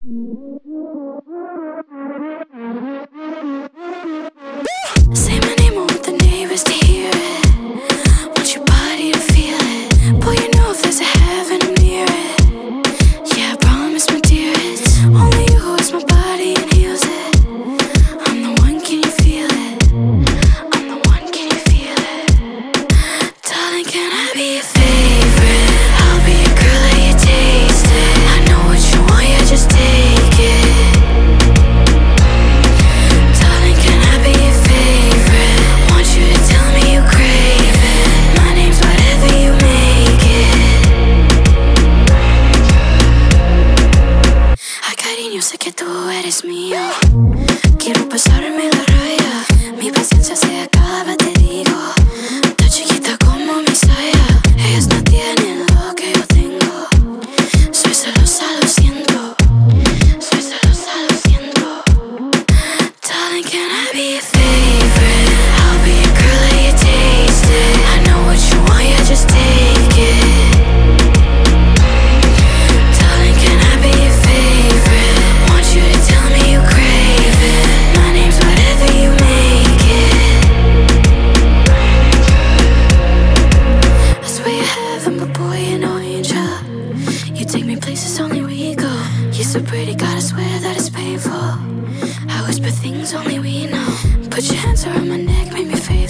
Say my name, I want the neighbors to hear it. Want your body to feel it. Boy, you know if there's a heaven, I'm near it. Yeah, I promise, my dear, it's only you who is my body and heals it. I'm the one, can you feel it? I'm the one, can you feel it? Darling, can I be your favorite? I'll be your girl, let you taste it. I know what you want, yeah, just take it. Darling, can I be your favorite? Want you to tell me you crave it. My name's whatever you make it. Hay cariño, sé que tú eres mío. Quiero pasarme la raya. Mi paciencia se acaba, te digo. Tan chiquita como mi saya. Ellos no tienen lo que yo tengo. Soy celosa, lo siento. Soy celosa, lo siento. Darling, can I be your favorite? I'll be your girl, let you taste it. I know what you want, yeah, just take it. Darling, can I be your favorite? Want you to tell me you crave it. My name's whatever you make it. I swear you're heaven, but boy, you're no angel. You take me places only we go. You're so pretty, gotta swear that it's painful. I whisper things only we know. Put your hands around my neck, make me favorite.